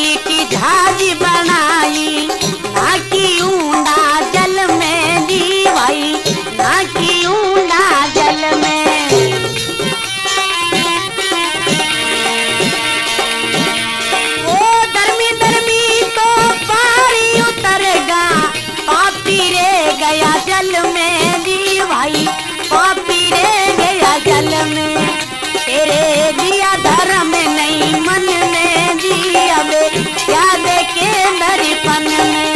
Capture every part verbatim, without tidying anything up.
मिट्टी की झाजी बनाई, ना की ऊंडा जल में जी भाई, ना की ऊंडा जल में। ओ धर्मी धर्मी तो पारी उतरेगा, पापी रे गया जल में जी भाई, पापी रे गया जल में। तेरे दिया धर्म नहीं मन में जी, अब क्या देखे दर्पण में।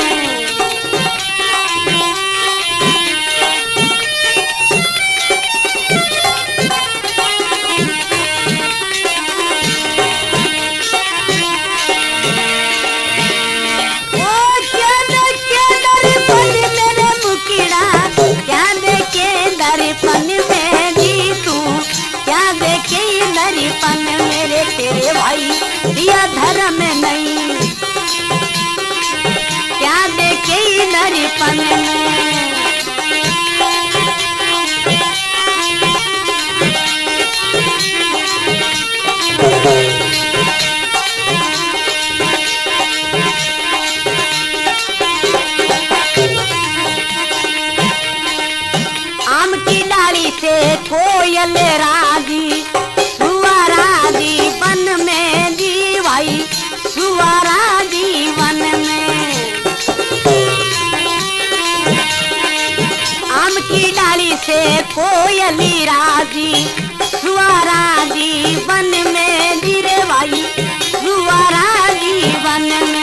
ओ क्या देखे दर्पण मेरे मुखड़ा, क्या देखे दर्पण में जी तू, क्या देखे दर्पण मेरे। तेरे भाई दिया धर्म नहीं, क्या देखे दर्पण में। आम की डाली से कोयल राजी, सुअरा जीवन में जी भाई, सुअरा जीवन में। आम की डाली से कोयली राजी, सुअरा जीवन में जी रे भाई, सुअरा जीवन में।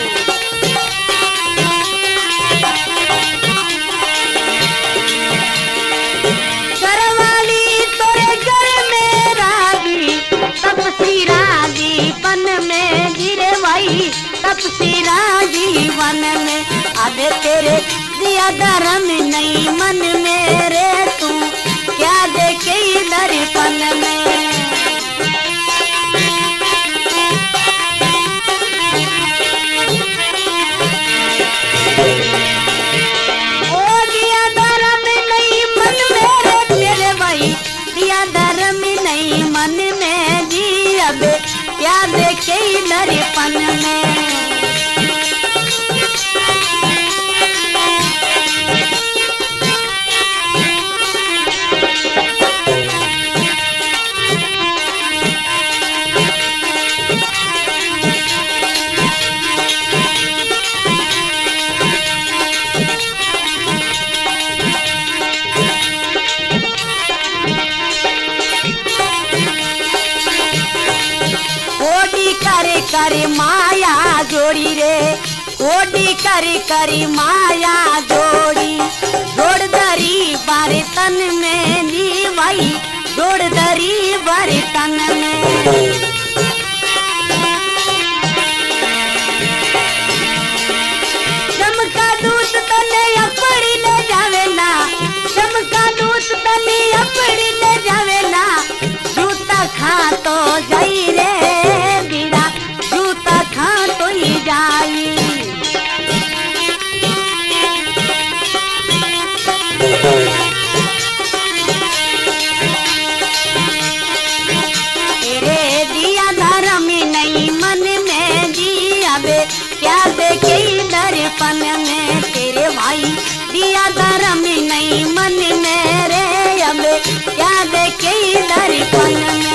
जीवन में गिरे भाई, तपसीरा जीवन में। अब तेरे दिया धर्म नहीं मन मेरे, तू क्या देखे दर्पण में। ओ दिया धर्म नहीं मन मेरे, तेरे भाई दिया धर्म नहीं मन में जी, अब क्या देखे दर्पण में। कोडी करे करे माया जोड़ी रे, कोडी करे करे माया जोड़ी, जोड़ दरी बारे तन में जी भाई, जोड़ दरी बारे तन में। चमका दूत तने अपड़ी ले जावे ना, चमका दूत तने अपड़ी ले जावे ना, जूता खा तो जाई रे बीरा, जूता खा तो ही जाई। तेरे दिया धर्म नहीं मन में जी, अब क्या देखे दर्पण में। तेरे भाई दिया धर्म नहीं मन में रे, अब क्या देखे दर्पण में।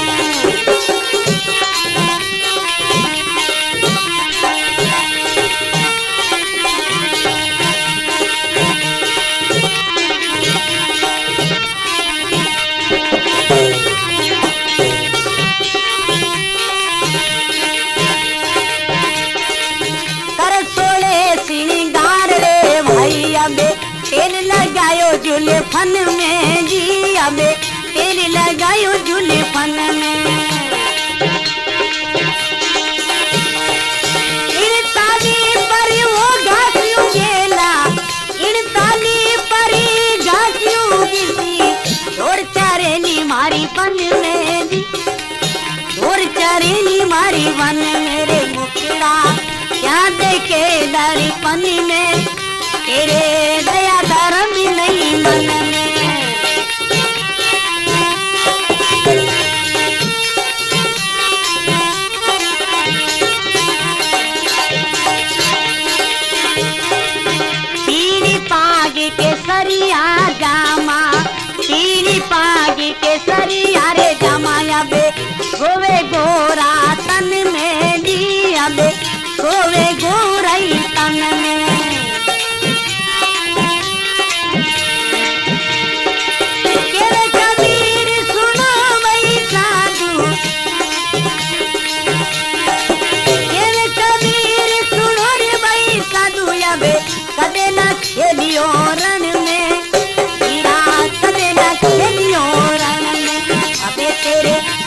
तेल लगायो जुल्फन में जी, अब तेल लगायो जुल्फन में। इन ताली पर वो घासियों गेला, इन ताली पर घासियों गिसी, छोड़ चरेली मारी पन में जी, छोड़ चरेली मारी वन मेरे मुखड़ा, क्या देखे दर्पण में। तेरे दया धर्म नहीं मन में।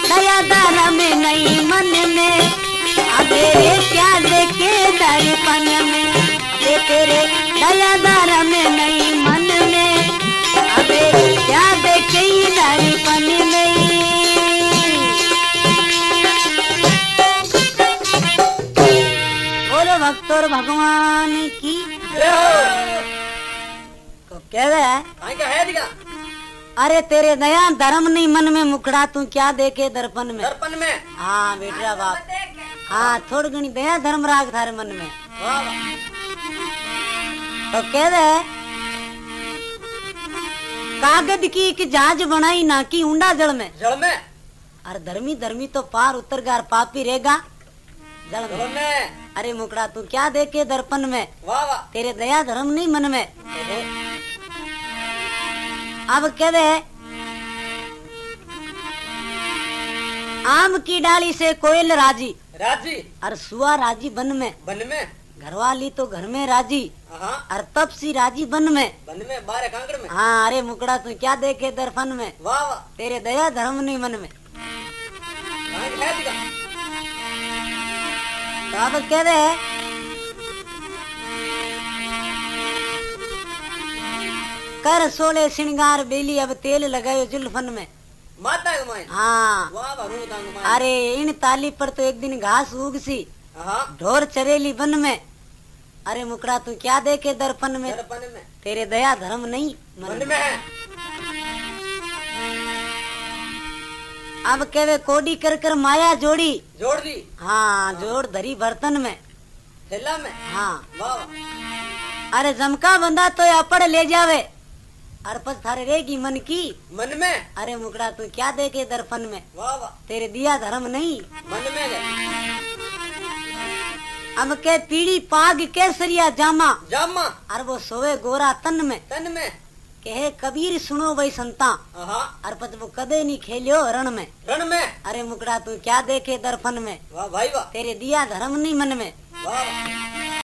दया धर्म नहीं मन में, अबे क्या देखे दर्पण में, ये तेरे दया धर्म नहीं मन में, अबे क्या देखे दर्पण में। बोलो भक्तों भगवान की तो कह रहे अरे तेरे दया धर्म नहीं मन में, मुखड़ा तू क्या देखे दर्पण में। दर्पण में हाँ बेटा बाप, हाँ थोड़ी घनी दया धर्म राग थारे मन में। तो कह रहे कागज की एक जहाज बनाई ना की ऊंडा जल में, जल में। अरे धर्मी धर्मी तो पार उतर गार पापी रहेगा जल जल में। में अरे मुखड़ा तू क्या देखे दर्पण में, वाह वाह। तेरे दया धर्म नहीं मन में। अब कह दे आम की डाली से कोयल राजी, राजी। और सुआ राजी बन में, बन में। घरवाली तो घर में राजी, हाँ और तपसी राजी बन में। बन में बारह कांकड़ में। हाँ अरे मुकड़ा तू क्या देखे दर्पण में, वाह वाह। तेरे दया धर्म नहीं मन में। कहाँ की है दिखा? तो अब कह दे कर सोले श्रृंगार बेली, अब तेल लगायो जुल्फन में। माता है माई। हाँ वाह वाह रू तांग माई। अरे इन ताली पर तो एक दिन घास उगसी, हाँ ढोर चरेली बन में। अरे मुकड़ा तू क्या देखे दर्पण में, दर्पण में। तेरे दया धर्म नहीं मन मन में। में है। अब कहवे कोडी कर कर माया जोड़ी, जोड़ दी। हाँ जोड़ धरी बर्तन में। थैला में। हाँ वाह वाह। अरे जमका बंदा तो अपड़ ले जावे, अरपस थारे रहेगी मन की। मन में। अरे मुकड़ा तू क्या देखे दर्पण में, वाह वाह। तेरे दिया धर्म नहीं मन में है। अब के पीड़ी पाग के सरिया जामा, जामा। और वो सोवे गोरा तन में। तन में। कहे कबीर सुनो भाई संता, हाँ अरपत वो कदे नहीं खेलियो रण में। रण में। अरे मुकड़ा तू क्या देखे दर्पण में, वाह भाई वाह। तेरे दिया धर्म नहीं मन में। वाह वाह।